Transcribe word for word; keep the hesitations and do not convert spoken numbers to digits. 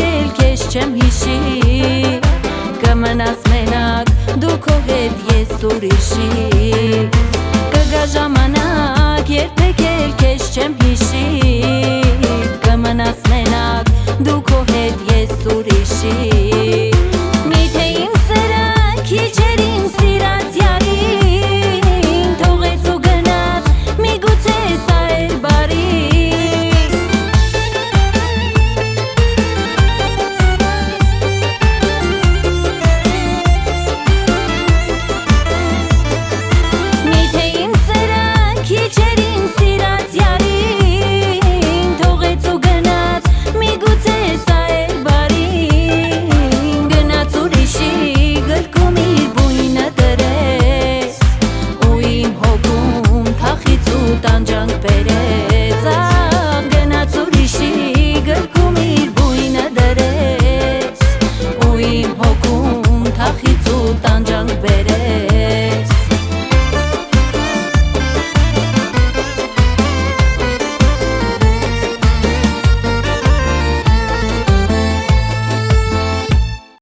էլ քեզ չեմ հիշի Կմնաս մենակ դու քո հետ ես ուրիշի Կգա ժամանակ երբեք էլ քեզ չեմ հիշի Կմնաս մենակ դու քո հետ ես ուրիշի Միթե իմ սերը քիչ էր իմ սիրած յարին Թողեց ու գնաց միգուցե սա էր բարի Միթե իմ սերը քիչ էր իմ սիրած յարին Թողեց ու գնաց միգուցե սա էր բարի Գնաց ուրիշի գրկում իր բույնը դրեց Ու իմ հոգում թախից ու տանջանք բերեց Գնաց ուրիշի գրկում իր բույնը դրեց Ու իմ հոգում թախից ու տանջանք բերեց